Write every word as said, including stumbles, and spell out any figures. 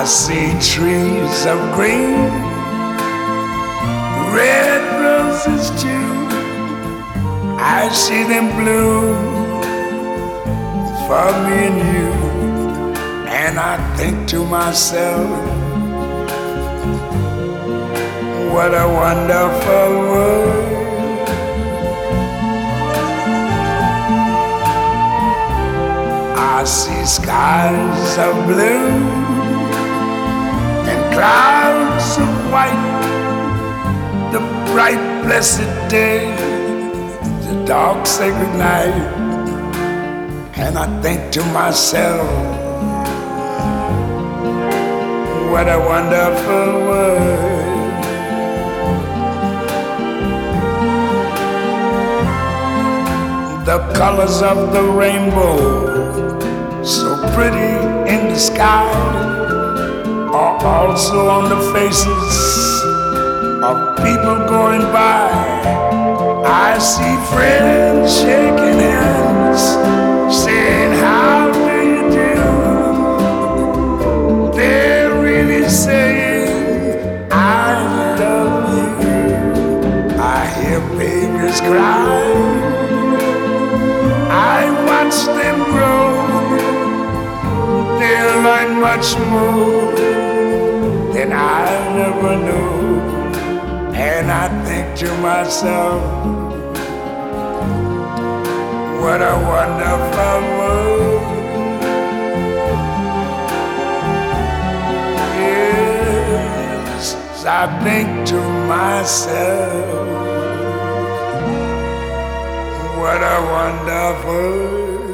see trees of green, red roses too. I see them bloom for me and you. And I think to myself, what a wonderful world. I see skies of blue and clouds of white, the bright blessed day, the dark sacred night. And I think to myself, what a wonderful world. The colors of the rainbow, so pretty in the sky, are also on the faces of people going by. I see friends shaking hands, saying, how do you do? They're really saying, I love you. I hear babies cry, I watch them grow. They'll learn much more than I never knew. And I think to myself, what a wonderful world. Yes, I think to myself, what a wonderful